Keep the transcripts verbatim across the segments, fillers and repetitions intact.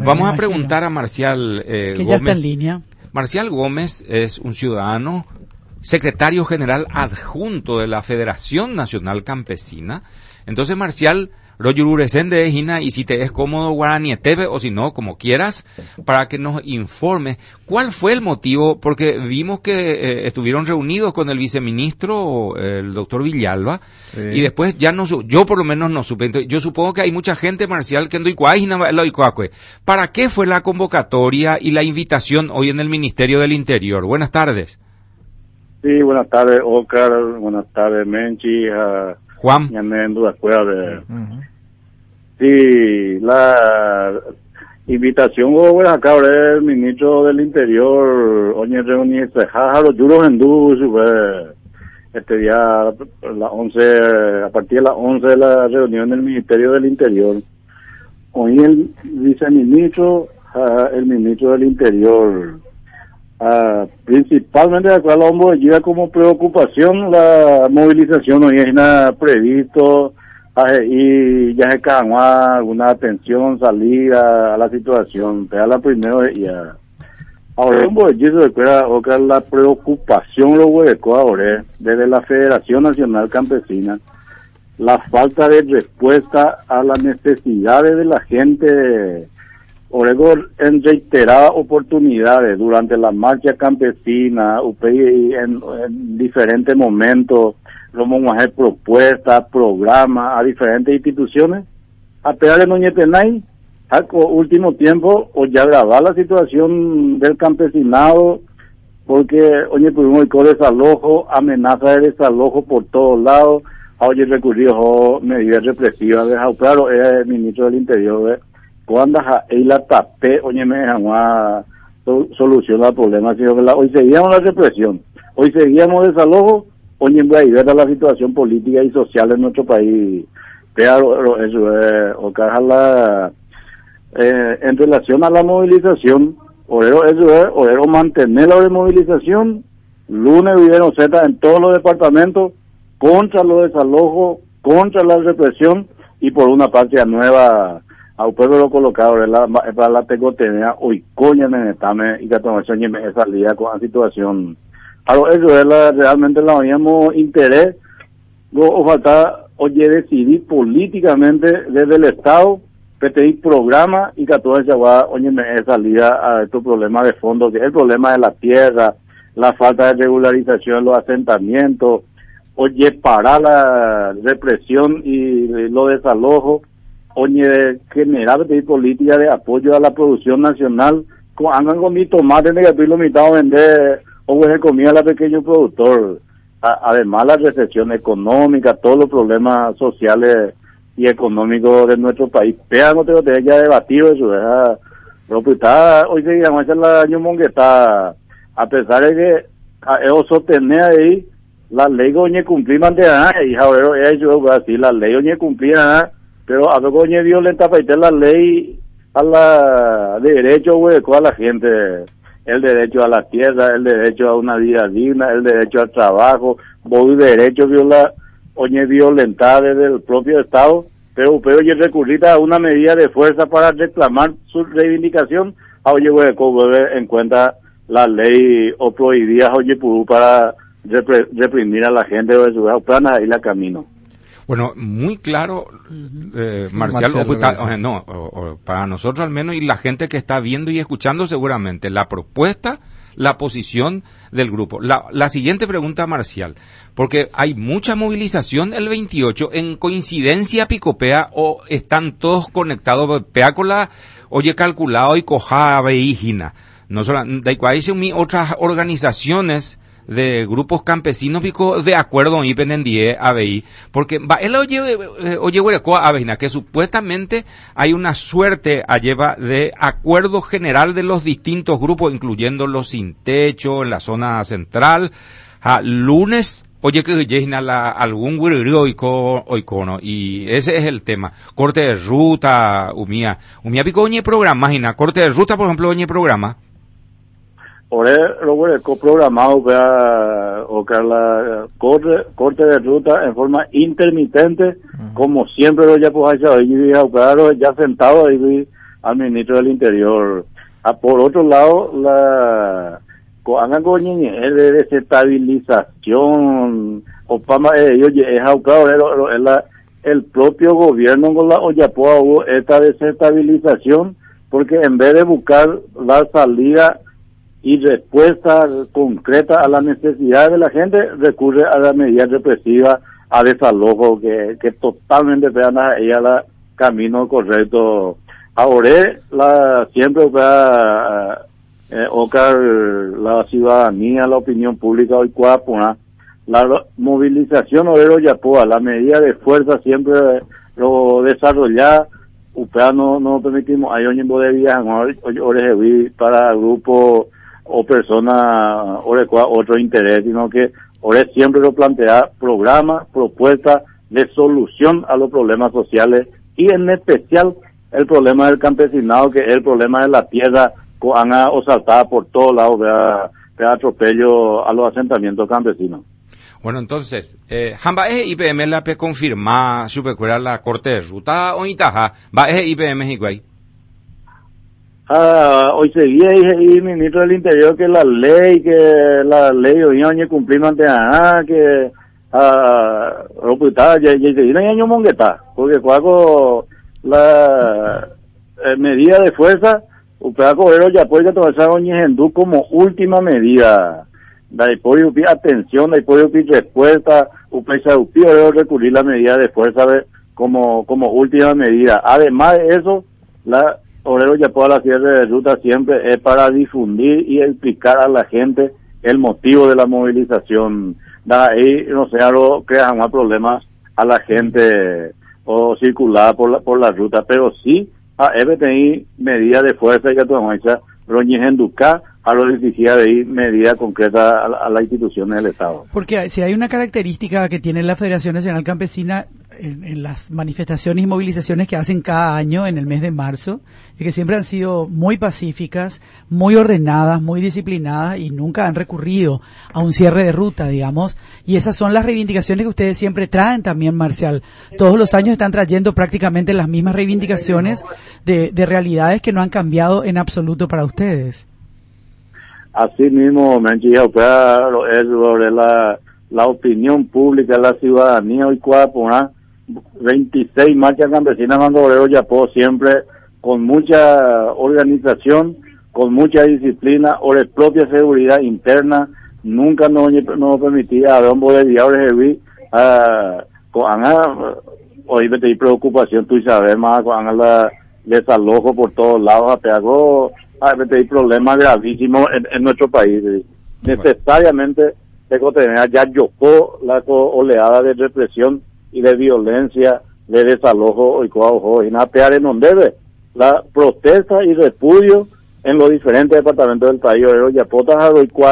Vamos a preguntar a Marcial eh, que Gómez. ya está en línea. Marcial Gómez es un ciudadano, secretario general adjunto de la Federación Nacional Campesina. Entonces, Marcial, Royururecén de Ejina, y si te es cómodo, Guaranietebe, o si no, como quieras, para que nos informe cuál fue el motivo, porque vimos que eh, estuvieron reunidos con el viceministro, el doctor Villalba, sí. Y después ya no, yo por lo menos no supe. Entonces, yo supongo que hay mucha gente, Marcial, que en ¿para qué fue la convocatoria y la invitación hoy en el Ministerio del Interior? Buenas tardes. Sí, buenas tardes, Oscar, buenas tardes, Menchi, uh... Juan. Uh-huh. Sí, la invitación bueno, acá ahora el ministro del Interior, oye, reuní los yuros en este día a las once, a partir de las once de la reunión del Ministerio del Interior. Hoy el viceministro, uh, el ministro del Interior, Uh, principalmente de acuerdo a hombre llega como preocupación la movilización hoy es nada previsto uh, y ya se calmó alguna atención salida a la situación pero la primero ya ahora hombre yo recuerda que la preocupación lo hueco ahora desde la Federación Nacional Campesina la falta de respuesta a las necesidades de la gente. Oregón en reiteradas oportunidades durante la marcha campesina, U P I en, en diferentes momentos, vamos a hacer propuestas, programas a diferentes instituciones, a pesar de no tener al último tiempo, o ya grabar la situación del campesinado, porque oye tuvimos el desalojo, amenaza de desalojo por todos lados, oye recurrió medidas represivas, dejado claro, es el ministro del Interior, ¿eh? Cuando ahí la tapé, oye, me jamás soluciona el problema, sino que la, hoy seguíamos la represión, hoy seguíamos desalojo, oye, voy a ver a la situación política y social en nuestro país, pero eso es, o caja la, eh, en relación a la movilización, orero, eso es, orero mantener la movilización, lunes vivieron Z en todos los departamentos, contra los desalojos, contra la represión, y por una patria nueva, a pueblo lo colocado para la tecotenea hoy coña en estame y que tomar esa salida con la situación algo eso es la, realmente la habíamos interés o falta oye decidir políticamente desde el Estado pedir programa y que toda esa va oye salida a estos problemas de fondo que es el problema de la tierra la falta de regularización de los asentamientos oye para la represión y los desalojos oye, generar de política de apoyo a la producción nacional, como andan con mi tomate negativo y lo mitad a vender, o es comida a la pequeño productor. A, además la recesión económica, todos los problemas sociales y económicos de nuestro país. Pero no tengo que ya debatido eso, ¿verdad? Pero pues está, hoy se llama el año mongueta, a pesar de que eso sostener ahí, la ley oye cumplir mantener, y ahora ellos así, la ley oye cumplir, pero a lo que violenta para la ley a la de derecho hueco a la gente, el derecho a la tierra, el derecho a una vida digna, el derecho al trabajo, voy derecho viola, oye violentar desde el propio Estado, pero pero oye recurrir a una medida de fuerza para reclamar su reivindicación, a oye hueco en cuenta la ley o prohibidas oye para repre, reprimir a la gente o de su plana ahí la camino. Bueno, muy claro, eh, sí, Marcial, Marcial o, o, no, o, o, para nosotros al menos y la gente que está viendo y escuchando seguramente, la propuesta, la posición del grupo. La, la siguiente pregunta, Marcial, porque hay mucha movilización el veintiocho, en coincidencia picopea o están todos conectados, pea con la, oye, calculado y coja veígina. No solo, de cuál dicen otras organizaciones de grupos campesinos pico de acuerdo y pendendie A B I porque va él oye oye hueco avena que supuestamente hay una suerte a lleva de acuerdo general de los distintos grupos incluyendo los sin techo en la zona central a lunes oye que lleguen la algún guerrero oicono y ese es el tema corte de ruta umía umía pico oye programa imagina corte de ruta por ejemplo oye programa Ahora lo bueno programado para o que la corte corte de ruta en forma intermitente uh-huh. Como siempre lo ya pues ahí claro ya sentado ahí al ministro del Interior. Ah, por otro lado, la hagan con de desestabilización, Opama, ellos es la el propio gobierno con la Oyapoa hubo esta desestabilización, porque en vez de buscar la salida y respuesta concreta a las necesidades de la gente, recurre a las medidas represivas, a desalojo, que, que totalmente vean a ella la camino correcto. Ahora, la, siempre va eh, ocar la ciudadanía, la opinión pública, hoy cuapona, la movilización obrero Yapoa, la medida de fuerza siempre lo desarrolla, upea no, no permitimos, hay un de viaje, para grupos o personas, o otro interés, sino que ahora siempre lo plantea programas, propuestas de solución a los problemas sociales y en especial el problema del campesinado, que es el problema de la tierra coana o saltada por todos lados, vea, vea atropello a los asentamientos campesinos. Bueno, entonces, eh, ¿hamba es I P M la pe confirma supercurar la corte de ruta o itaja? ¿Va es I P M igual? Ah, hoy se vi el ministro del Interior que la ley, que la ley hoy año cumplimos ante ah, que ah, roputada, ya ya se año mongueta, porque cuando la eh, medida de fuerza, usted coger ya puede tomar esa como última medida. Da apoyo pi atención, da apoyo pi respuesta, usted sabe recurrir la medida de fuerza de, como como última medida. Además de eso, la obrero ya puede la cierre de ruta siempre es para difundir y explicar a la gente el motivo de la movilización. Da ahí no sea lo crea más problemas a la gente o circular por la por la ruta, pero sí a F T I medida de fuerza y que tu muestra roñes en Ducá a lo exigía de ir medida concreta a, a las instituciones del Estado. Porque si hay una característica que tiene la Federación Nacional Campesina en, en las manifestaciones y movilizaciones que hacen cada año en el mes de marzo, es que siempre han sido muy pacíficas, muy ordenadas, muy disciplinadas y nunca han recurrido a un cierre de ruta, digamos, y esas son las reivindicaciones que ustedes siempre traen también, Marcial. Todos los años están trayendo prácticamente las mismas reivindicaciones de, de realidades que no han cambiado en absoluto para ustedes. Así mismo, Menchilla, claro, es sobre la, la opinión pública, la ciudadanía, hoy cuatro, veintiséis marchas campesinas, Mando Obrero Yapó, siempre con mucha organización, con mucha disciplina, o de propia seguridad interna, nunca nos, nos permitía a Don Bodevia, de con hoy me preocupación, tú sabes más, con la desalojo por todos lados, a peago, hay problemas gravísimos en, en nuestro país. Necesariamente tengo que tener ya yocó la oleada de represión y de violencia, de desalojo y coajo y nada pear en donde debe la protesta y repudio en los diferentes departamentos del país. Ya potas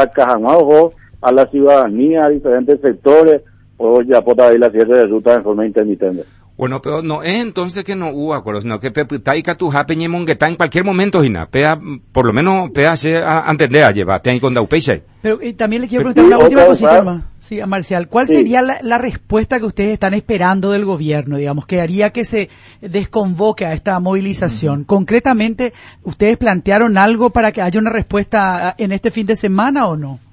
a la ciudadanía, a diferentes sectores, o ya potas ahí la cierre de ruta en forma intermitente. Bueno, pero no es entonces que no hubo acuerdos, sino que Peputá y Catujá Peñemonguetá en cualquier momento, Gina, pea, por lo menos pea se a entender a llevar, te han con Daupeixe. Pero eh, también le quiero preguntar una última cosita más, sí, a Marcial, ¿cuál sí. sería la, la respuesta que ustedes están esperando del gobierno, digamos, que haría que se desconvoque a esta movilización? Uh-huh. Concretamente, ¿ustedes plantearon algo para que haya una respuesta en este fin de semana o no?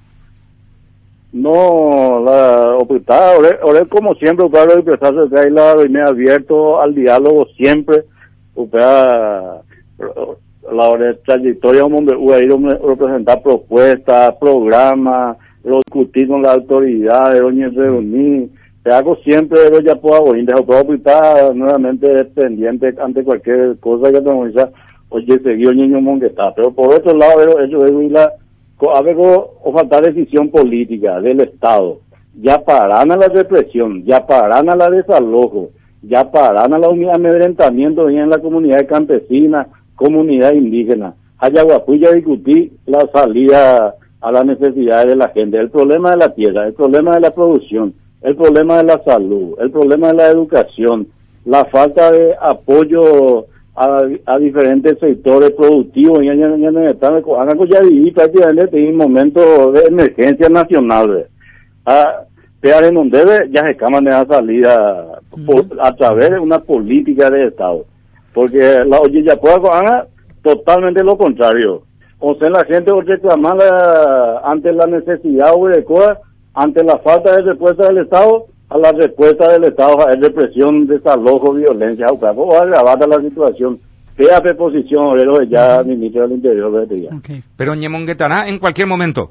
No, la oportunidad, ahora como siempre, claro, el proceso de la viene abierto al diálogo siempre, la trayectoria donde hubo ido a representar propuestas, programas, lo discutir con las autoridades, reunir, te hago siempre, pero ya puedo, y dejo todo nuevamente dependiente ante cualquier cosa que tengo, oye, seguí el niño monguetá, pero por otro lado, eso es la a ver, o falta decisión política del Estado, ya paran a la represión, ya paran a la desalojo, ya paran a la amedrentamiento en la comunidad campesina, comunidad indígena. Ayaguapú ya discutí la salida a las necesidades de la gente, el problema de la tierra, el problema de la producción, el problema de la salud, el problema de la educación, la falta de apoyo A, a diferentes sectores productivos y ya están ya vivir prácticamente en un momento de emergencia nacional. A pear en donde ya se escaman de la salida por, a través de una política de Estado. porque la Oyillapuaco haga totalmente lo contrario. O sea, la gente reclama ante la necesidad de ante la falta de respuesta del Estado, a la respuesta del Estado es represión, desalojo, violencia, o agravar la situación. Queda preposición, obrero, ya ministro del Interior. Okay. Pero Ñemonguetará en cualquier momento.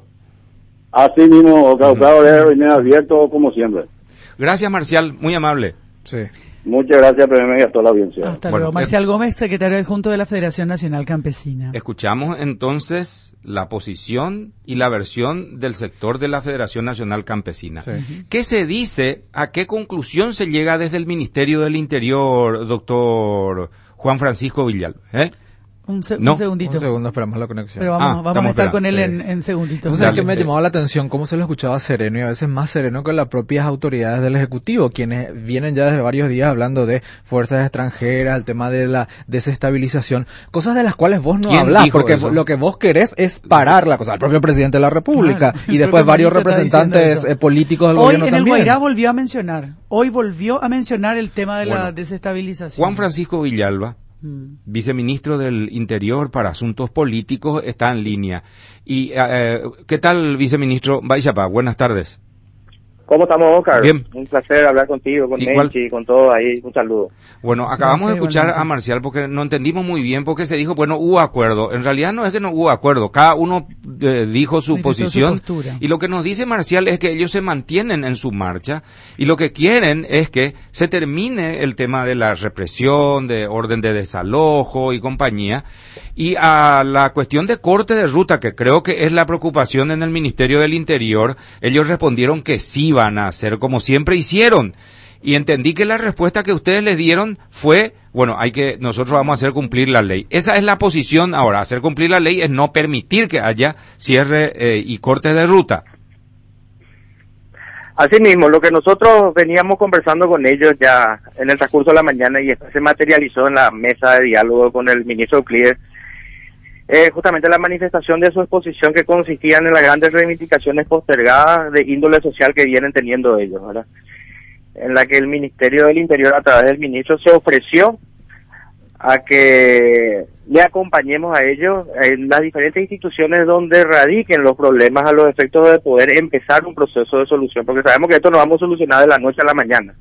Así mismo, Cauca, obrero, y me abierto como siempre. Gracias, Marcial, muy amable. Sí. Muchas gracias, Premio, y a toda la audiencia. Hasta bueno, luego. Marcial Gómez, secretario adjunto de la Federación Nacional Campesina. Escuchamos entonces la posición y la versión del sector de la Federación Nacional Campesina. Sí. ¿Qué se dice? ¿A qué conclusión se llega desde el Ministerio del Interior, doctor Juan Francisco Villalba? ¿Eh? Un, se no. un segundito. Un segundo, esperamos la conexión. Pero vamos, ah, vamos a estar con él sí. en, en segunditos. O sea, que me llamaba la atención cómo se lo escuchaba sereno y a veces más sereno que las propias autoridades del Ejecutivo, quienes vienen ya desde varios días hablando de fuerzas extranjeras, el tema de la desestabilización, cosas de las cuales vos no hablás, porque eso? Lo que vos querés es parar la cosa. El propio presidente de la República claro, y después varios representantes eh, políticos del Hoy gobierno también. Hoy en el Guairá volvió a mencionar, hoy volvió a mencionar el tema de bueno, la desestabilización. Juan Francisco Villalba, viceministro del Interior para Asuntos Políticos, está en línea. Y eh, ¿qué tal, viceministro Baixapa? Buenas tardes. ¿Cómo estamos, Oscar? Bien. Un placer hablar contigo, con Menchi, con todo ahí. Un saludo. Bueno, acabamos de escuchar a Marcial porque no entendimos muy bien porque se dijo, bueno, hubo acuerdo. En realidad no es que no hubo acuerdo. Cada uno eh, dijo su posición. Su y lo que nos dice Marcial es que ellos se mantienen en su marcha y lo que quieren es que se termine el tema de la represión, de orden de desalojo y compañía. Y a la cuestión de corte de ruta, que creo que es la preocupación en el Ministerio del Interior, ellos respondieron que sí van a hacer como siempre hicieron. Y entendí que la respuesta que ustedes les dieron fue, bueno, hay que, nosotros vamos a hacer cumplir la ley. Esa es la posición ahora, hacer cumplir la ley es no permitir que haya cierre eh, y corte de ruta. Así mismo, lo que nosotros veníamos conversando con ellos ya en el transcurso de la mañana y se materializó en la mesa de diálogo con el ministro Euclides, Eh, justamente la manifestación de su exposición que consistían en las grandes reivindicaciones postergadas de índole social que vienen teniendo ellos, ¿verdad? En la que el Ministerio del Interior a través del ministro se ofreció a que le acompañemos a ellos en las diferentes instituciones donde radiquen los problemas a los efectos de poder empezar un proceso de solución, porque sabemos que esto no vamos a solucionar de la noche a la mañana.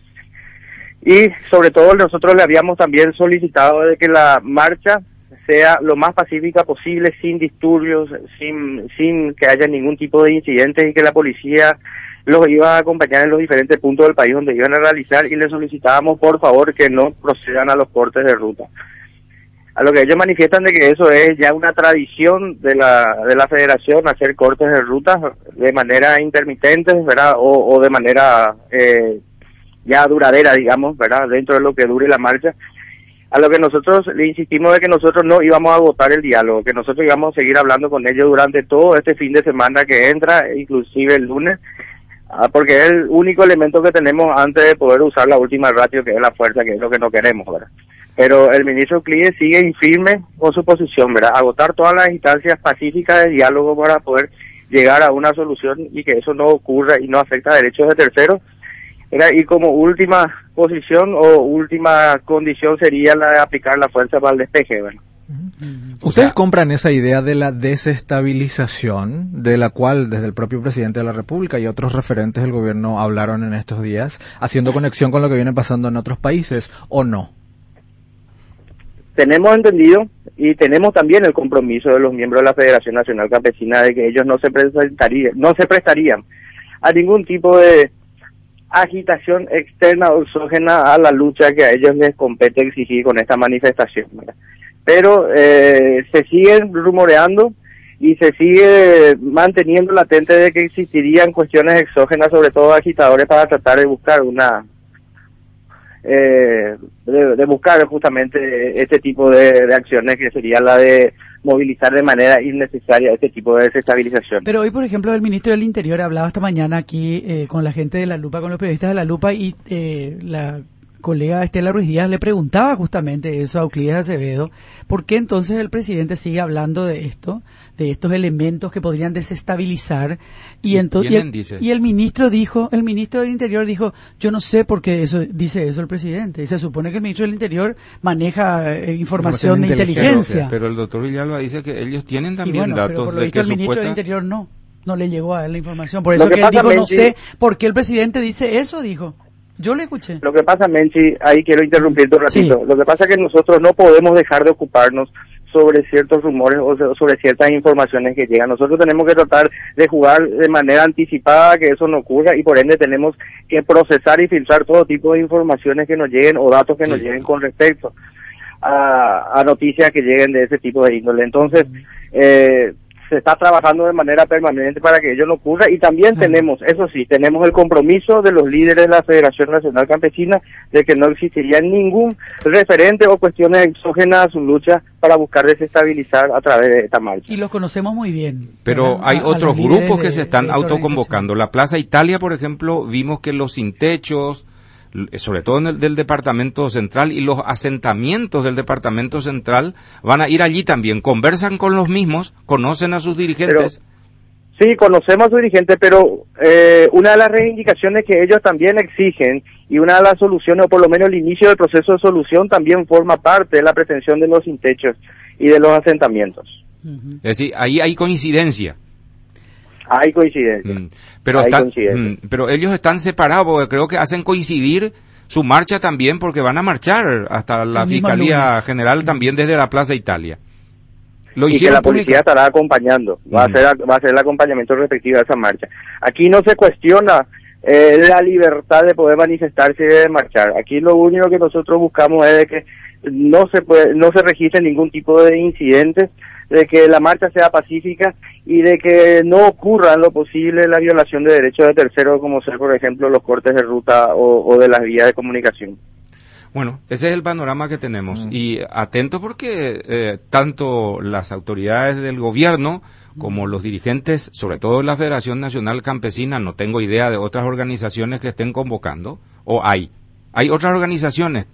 Y sobre todo nosotros le habíamos también solicitado de que la marcha sea lo más pacífica posible, sin disturbios, sin sin que haya ningún tipo de incidentes y que la policía los iba a acompañar en los diferentes puntos del país donde iban a realizar y les solicitábamos por favor que no procedan a los cortes de ruta. A lo que ellos manifiestan de que eso es ya una tradición de la de la federación, hacer cortes de ruta de manera intermitente, ¿verdad? O, o de manera eh, ya duradera, digamos, ¿verdad? Dentro de lo que dure la marcha. A lo que nosotros le insistimos de que nosotros no íbamos a agotar el diálogo, que nosotros íbamos a seguir hablando con ellos durante todo este fin de semana que entra, inclusive el lunes, ah, porque es el único elemento que tenemos antes de poder usar la última ratio, que es la fuerza, que es lo que no queremos, ¿verdad? Pero el ministro Euclides sigue infirme con su posición, ¿verdad? Agotar todas las instancias pacíficas de diálogo para poder llegar a una solución y que eso no ocurra y no afecta a derechos de terceros. Y como última posición o última condición sería la de aplicar la fuerza para el despeje, ¿verdad? ¿Ustedes compran esa idea de la desestabilización, de la cual desde el propio presidente de la República y otros referentes del gobierno hablaron en estos días, haciendo conexión con lo que viene pasando en otros países, o no? Tenemos entendido y tenemos también el compromiso de los miembros de la Federación Nacional Campesina de que ellos no se prestarían, no se prestarían a ningún tipo de agitación externa o exógena a la lucha que a ellos les compete exigir con esta manifestación, ¿verdad? Pero eh, se siguen rumoreando y se sigue manteniendo latente de que existirían cuestiones exógenas, sobre todo agitadores, para tratar de buscar una eh, de, de buscar justamente este tipo de, de acciones, que sería la de movilizar de manera innecesaria este tipo de desestabilización. Pero hoy, por ejemplo, el ministro del Interior hablaba esta mañana aquí eh, con la gente de La Lupa, con los periodistas de La Lupa, y eh, la colega Estela Ruiz Díaz le preguntaba justamente eso a Euclides Acevedo, ¿por qué entonces el presidente sigue hablando de esto, de estos elementos que podrían desestabilizar? Y entonces y el, y el ministro dijo, el ministro del Interior dijo, yo no sé por qué eso dice eso el presidente. Y se supone que el ministro del Interior maneja eh, información, información de inteligencia. inteligencia. Pero el doctor Villalba dice que ellos tienen también bueno, datos pero por lo de visto que el ministro supuesta... del Interior no, no le llegó a él la información. Por eso que, que él dijo, Menchi, no sé por qué el presidente dice eso, dijo. Yo le escuché. Lo que pasa, Menchi, ahí quiero interrumpirte un ratito. Sí. Lo que pasa es que nosotros no podemos dejar de ocuparnos sobre ciertos rumores o sobre ciertas informaciones que llegan. Nosotros tenemos que tratar de jugar de manera anticipada que eso no ocurra y por ende tenemos que procesar y filtrar todo tipo de informaciones que nos lleguen o datos que sí. nos lleguen con respecto a, a noticias que lleguen de ese tipo de índole. Entonces, eh, se está trabajando de manera permanente para que ello no ocurra y también tenemos, eso sí, tenemos el compromiso de los líderes de la Federación Nacional Campesina de que no existiría ningún referente o cuestiones exógenas a su lucha para buscar desestabilizar a través de esta marcha. Y los conocemos muy bien. Pero hay a, otros a grupos que de, se están autoconvocando. La Plaza Italia, por ejemplo, vimos que los sin techos, sobre todo en el del Departamento Central y los asentamientos del Departamento Central van a ir allí también, conversan con los mismos, conocen a sus dirigentes. Pero, sí, conocemos a sus dirigentes, pero eh, una de las reivindicaciones que ellos también exigen y una de las soluciones, o por lo menos el inicio del proceso de solución, también forma parte de la pretensión de los sin techos y de los asentamientos. Uh-huh. Es decir, ahí hay coincidencia. Hay coincidencia. Mm, pero, Hay están, coincidencia. Mm, pero ellos están separados, porque creo que hacen coincidir su marcha también, porque van a marchar hasta la Fiscalía General también desde la Plaza Italia. Lo y que la policía estará acompañando, va, mm. a ser, va a ser el acompañamiento respectivo a esa marcha. Aquí no se cuestiona eh, la libertad de poder manifestarse y de marchar. Aquí lo único que nosotros buscamos es de que no se puede, no se registre ningún tipo de incidentes, de que la marcha sea pacífica y de que no ocurra en lo posible la violación de derechos de terceros, como ser, por ejemplo, los cortes de ruta o, o de las vías de comunicación. Bueno, ese es el panorama que tenemos. Mm. Y atento porque eh, tanto las autoridades del gobierno como los dirigentes, sobre todo la Federación Nacional Campesina, no tengo idea de otras organizaciones que estén convocando, o hay. ¿Hay otras organizaciones?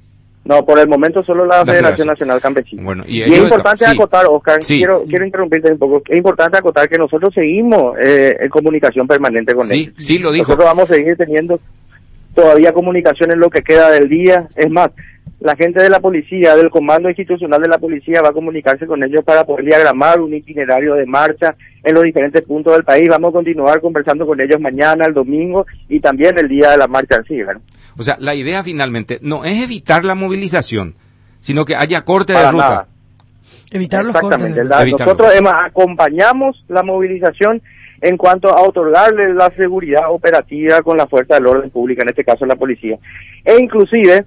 No, por el momento solo la, la Federación, Federación Nacional Campesina. Bueno, y, y es importante sí, acotar, Oscar, sí. quiero quiero interrumpirte un poco, es importante acotar que nosotros seguimos eh, en comunicación permanente con sí, ellos. Sí, lo dijo. Nosotros vamos a seguir teniendo todavía comunicación en lo que queda del día. Es más, la gente de la policía, del comando institucional de la policía va a comunicarse con ellos para poder diagramar un itinerario de marcha en los diferentes puntos del país. Vamos a continuar conversando con ellos mañana, el domingo y también el día de la marcha en sí, ¿verdad? O sea, la idea finalmente no es evitar la movilización, sino que haya corte de ruta. Nada. Evitar los cortes. Exactamente. Nosotros además acompañamos la movilización en cuanto a otorgarle la seguridad operativa con la fuerza del orden público, en este caso la policía. E inclusive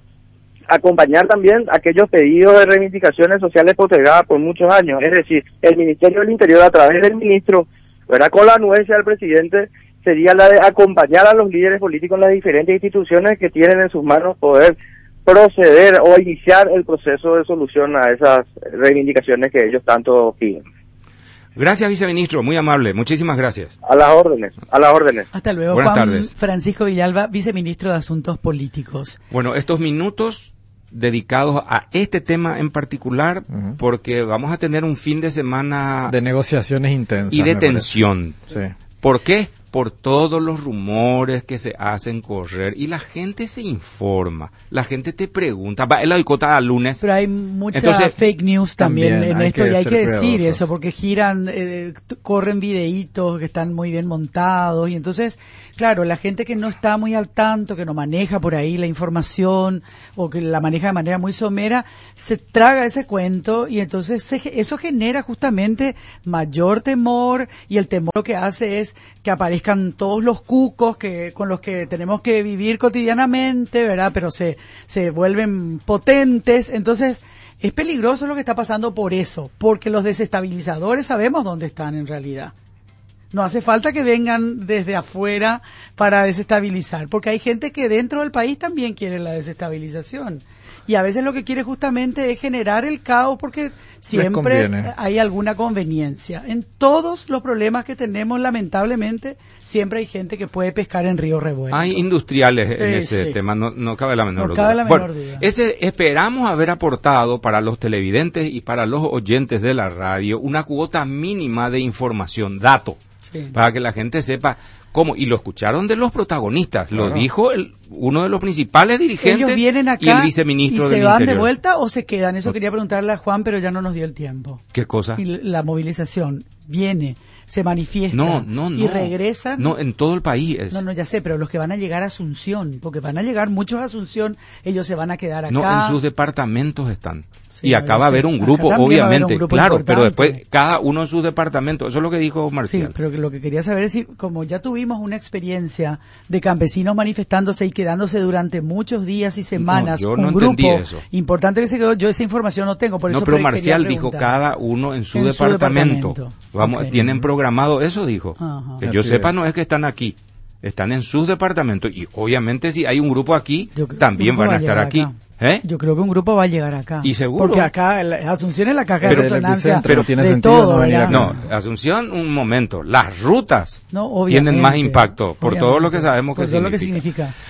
acompañar también aquellos pedidos de reivindicaciones sociales postergadas por muchos años. Es decir, el Ministerio del Interior a través del ministro, ¿verdad?, con la anuencia del presidente, sería la de acompañar a los líderes políticos en las diferentes instituciones que tienen en sus manos poder proceder o iniciar el proceso de solución a esas reivindicaciones que ellos tanto piden. Gracias, viceministro, muy amable, muchísimas gracias. A las órdenes, a las órdenes. Hasta luego. Buenas Juan tardes. Francisco Villalba, viceministro de Asuntos Políticos. Bueno, estos minutos dedicados a este tema en particular, uh-huh. porque vamos a tener un fin de semana de negociaciones intensas y de tensión. Sí. ¿Por qué? Por todos los rumores que se hacen correr y la gente se informa, la gente te pregunta, va el boicota al lunes. Pero hay mucha Entonces, fake news también, también en esto y hay que decir cuidadosos. Eso porque giran, eh, corren videitos que están muy bien montados y entonces, claro, la gente que no está muy al tanto, que no maneja por ahí la información o que la maneja de manera muy somera, se traga ese cuento y entonces se, eso genera justamente mayor temor y el temor lo que hace es que aparezcan todos los cucos que con los que tenemos que vivir cotidianamente, ¿verdad? Pero se se vuelven potentes, entonces es peligroso lo que está pasando por eso, porque los desestabilizadores sabemos dónde están en realidad. No hace falta que vengan desde afuera para desestabilizar, porque hay gente que dentro del país también quiere la desestabilización. Y a veces lo que quiere justamente es generar el caos porque siempre hay alguna conveniencia. En todos los problemas que tenemos, lamentablemente, siempre hay gente que puede pescar en río revuelto. Hay industriales en Eh, ese sí. tema, no, no cabe la menor No duda. cabe la menor Bueno, duda. ese esperamos haber aportado para los televidentes y para los oyentes de la radio una cuota mínima de información, dato, Sí. para que la gente sepa cómo, y lo escucharon de los protagonistas, Claro. lo dijo el, uno de los principales dirigentes Ellos vienen acá y el viceministro y se del van Interior. de vuelta o se quedan. Eso No. quería preguntarle a Juan, pero ya no nos dio el tiempo. ¿Qué cosa? Y la movilización viene, se manifiesta No, no, no. y regresan. No, en todo el país es. No, no, ya sé, pero los que van a llegar a Asunción, porque van a llegar muchos a Asunción, ellos se van a quedar acá. No, en sus departamentos están. Sí, y no, acá ya va a sé. haber un Acá grupo, también va a haber un obviamente, grupo claro, importante. pero después cada uno en su departamento. Eso es lo que dijo Sí, Marcial. pero que lo que quería saber es si, como ya tuvimos una experiencia de campesinos manifestándose y quedándose durante muchos días y semanas, yo un no grupo entendí eso. importante que se quedó, yo esa información no tengo, por No, eso pero pre- Marcial quería dijo preguntar. cada uno en su En su departamento. departamento. Vamos, Ok. tienen programado eso, dijo. Ajá. Que yo Así sepa, es. no es que están aquí. Están en sus departamentos. Y obviamente si hay un grupo aquí, Yo creo que también un grupo van a va estar llegar aquí. acá. ¿Eh? Yo creo que un grupo va a llegar acá. Y seguro. Porque acá, la- Asunción es la caja Pero de el resonancia epicentro no tiene de sentido todo, no venir ¿verdad? acá. No, Asunción, un momento. Las rutas No, obviamente, tienen más impacto por todo lo que obviamente, sabemos que por todo lo que significa. significa.